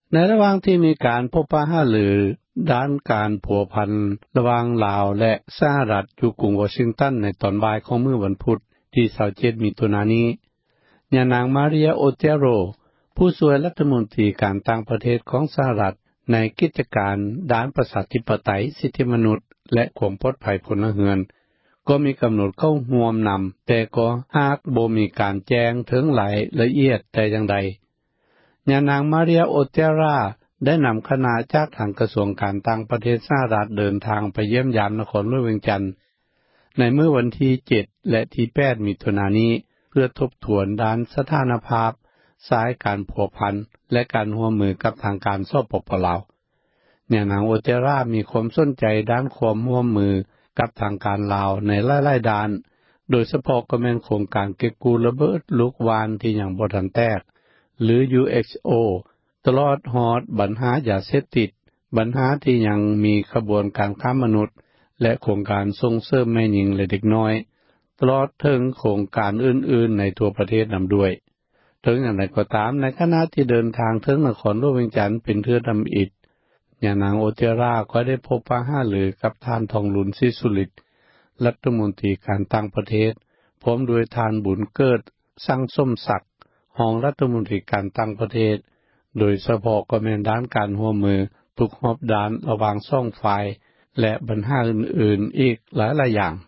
ในระหว่างที่มีการพบปะหารือด้านการผัวพันระหว่างลาวและสหรัฐอยู่กรุงวอชิงตันในตอนบ่ายของมื้อวันพุธที่27มิถุนายนนี้ญานางมาเรียโอเตโรผู้ช่วยรัฐมนตรีการต่างประเทศของสหรัฐในกิจการด้านประชาธิปไตยสิทธิมนุษย์และความปลอดภัยพลเรือนก็มีกำหนดเข้าร่วมนําแต่ก็หากบ่มีการแจ้งถึงรายละเอียดแต่อย่างใดญานางมาเรียโอเตราได้นําคณะจากทางกระทรวงการต่างประเทศสหรัฐเดินทางไปเยี่ยมยามนครหลวงเวียงจันทน์ในมื้อวันที่7และที่8มิถุนายนนี้เพื่อทบทวนด้านสถานภาพสายการผัวพันและการร่วมมือกับทางการสปป.ลาวญานางโอเตรามีความสนใจด้านความร่วมมือกับทางการลาวในหลายๆด้านโดยเฉพาะก็แม่นโครงการเก็บกู้ระเบิดลูกวานที่ยังบ่ทันแตกหรือ UXO ตลอดฮอดปัญหายาเสพติดปัญหาที่ยังมีขบวนการค้ามนุษย์และโครงการส่งเสริมแม่หญิงและเด็กน้อยตลอดถึงโครงการอื่นๆในทั่วประเทศนําด้วยถึงอย่างไรก็ตามในขณะที่เดินทางถึงนครหลวงเวียงจันทน์เป็นเทื่อนําอิฐญานางโอเตราก็ได้พบปะหารือกับท่านทองหลุนศิสุฤทธิ์รัฐมนตรีการต่างประเทศพร้อมด้วยท่านบุญเกิดสังสมศักดิ์รองรัฐมนตรีการต่างประเทศโดยเฉพาะก็แม่นด้านการร่วมมือทุกรอบด้านระหว่าง2ฝ่ายและปัญหาอื่นๆอีกหลายๆอย่าง